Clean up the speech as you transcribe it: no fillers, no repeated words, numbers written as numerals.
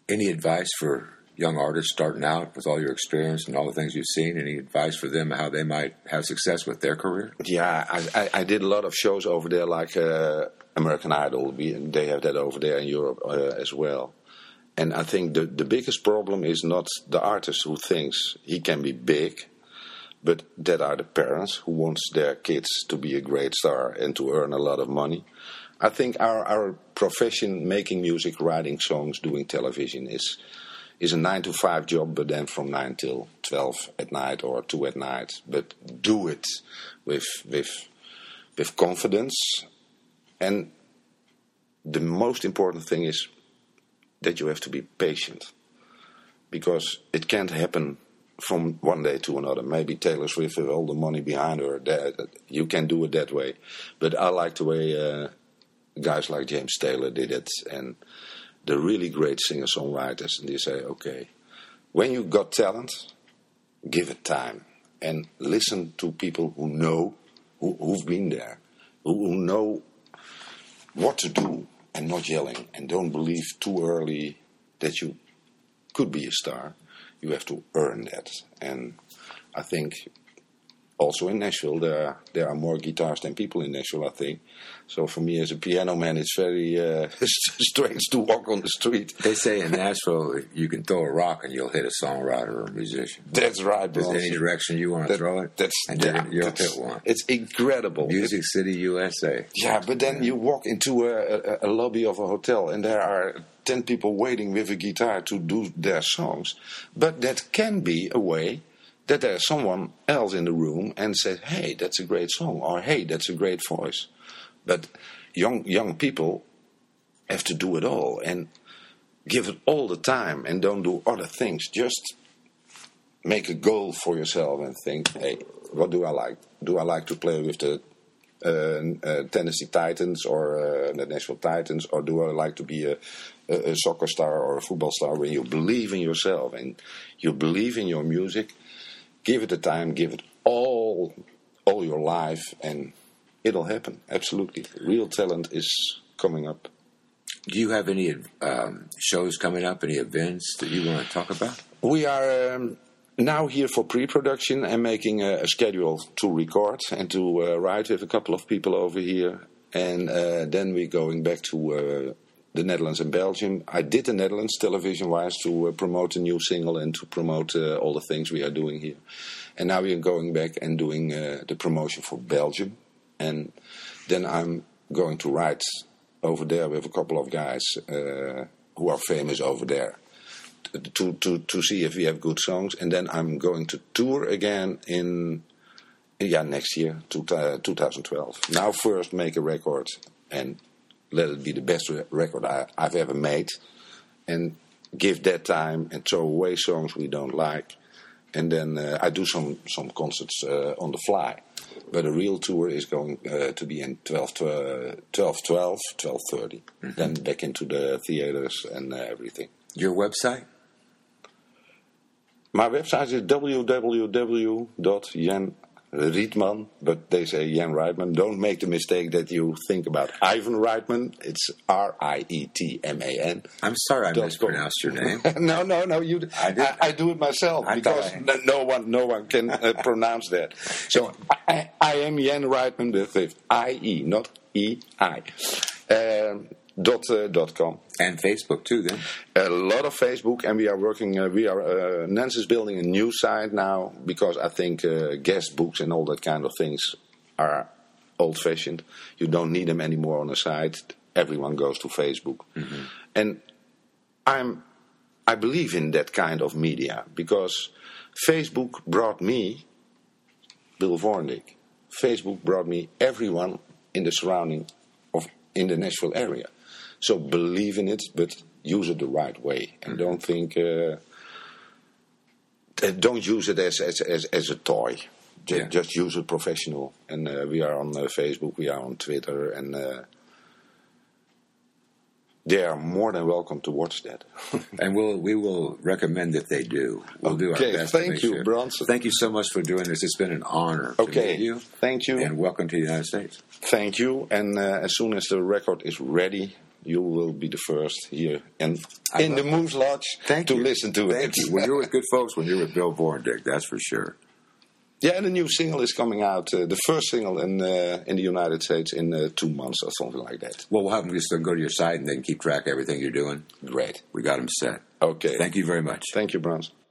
Any advice for young artists starting out with all your experience and all the things you've seen? Any advice for them how they might have success with their career? Yeah, I did a lot of shows over there, like American Idol. They have that over there in Europe as well. And I think the biggest problem is not the artist who thinks he can be big, but that are the parents who wants their kids to be a great star and to earn a lot of money. I think our profession, making music, writing songs, doing television, is a 9-to-5 job, but then from 9 till 12 at night or 2 at night. But do it with confidence. And the most important thing is that you have to be patient, because it can't happen from one day to another. Maybe Taylor Swift with all the money behind her, you can do it that way. But I like the way guys like James Taylor did it, and the really great singer-songwriters. And they say, okay, when you got talent, give it time. And listen to people who know, who've been there, who know what to do, and not yelling. And don't believe too early that you could be a star. You have to earn that. And I think also in Nashville there are more guitars than people in Nashville, I think. So for me as a piano man, it's very strange to walk on the street. They say in Nashville, you can throw a rock and you'll hit a songwriter or a musician. That's right. There's any direction you want to throw it, you'll hit one. It's incredible. Music City, USA. Yeah, but then you walk into a lobby of a hotel and there are 10 people waiting with a guitar to do their songs. But that can be a way that there's someone else in the room and says, hey, that's a great song, or hey, that's a great voice. But young people have to do it all and give it all the time and don't do other things. Just make a goal for yourself and think, hey, what do I like? Do I like to play with the Tennessee Titans or the Nashville Titans, or do I like to be a soccer star or a football star? When you believe in yourself and you believe in your music, give it the time, give it all your life, and it'll happen. Absolutely. Real talent is coming up. Do you have any shows coming up, any events that you want to talk about? We are now here for pre-production and making a schedule to record and to write with a couple of people over here. And then we're going back to the Netherlands and Belgium. I did the Netherlands television-wise to promote a new single and to promote all the things we are doing here. And now we are going back and doing the promotion for Belgium. And then I'm going to write over there with a couple of guys who are famous over there to see if we have good songs. And then I'm going to tour again in next year, 2012. Now first make a record and let it be the best record I've ever made, and give that time and throw away songs we don't like. And then I do some concerts on the fly. But a real tour is going to be in 12/12, 12/30. Mm-hmm. Then back into the theaters and everything. Your website? My website is www.Jan-Rietman, but they say Jan Reitman. Don't make the mistake that you think about Ivan Reitman. It's Rietman. I'm sorry I mispronounced your name. No. I do it myself because no one can pronounce that. So I am Jan Reitman with I-E, not E-I. .com. And Facebook too, then? A lot of Facebook, and we are working, Nance is building a new site now, because I think guest books and all that kind of things are old-fashioned. You don't need them anymore on a site. Everyone goes to Facebook. Mm-hmm. And I believe in that kind of media, because Facebook brought me Bill Vornik. Facebook brought me everyone in the surrounding in the Nashville area. So believe in it, but use it the right way, and don't think. Don't use it as a toy. Just use it professional. And we are on Facebook, we are on Twitter, and they are more than welcome to watch that. And we will recommend that they do. We'll do our best. Thank you, Bronson. Thank you so much for doing this. It's been an honor to meet you. Thank you. And welcome to the United States. Thank you. And as soon as the record is ready, you will be the first here in the Moose Lodge to listen to it. Thank you. When you're with good folks, when you're with Bill Vorendijk, that's for sure. Yeah, and the new single is coming out, the first single in the United States in 2 months or something like that. Well, we'll have them just go to your site and they can keep track of everything you're doing. Great. We got them set. Okay. Thank you very much. Thank you, Brans.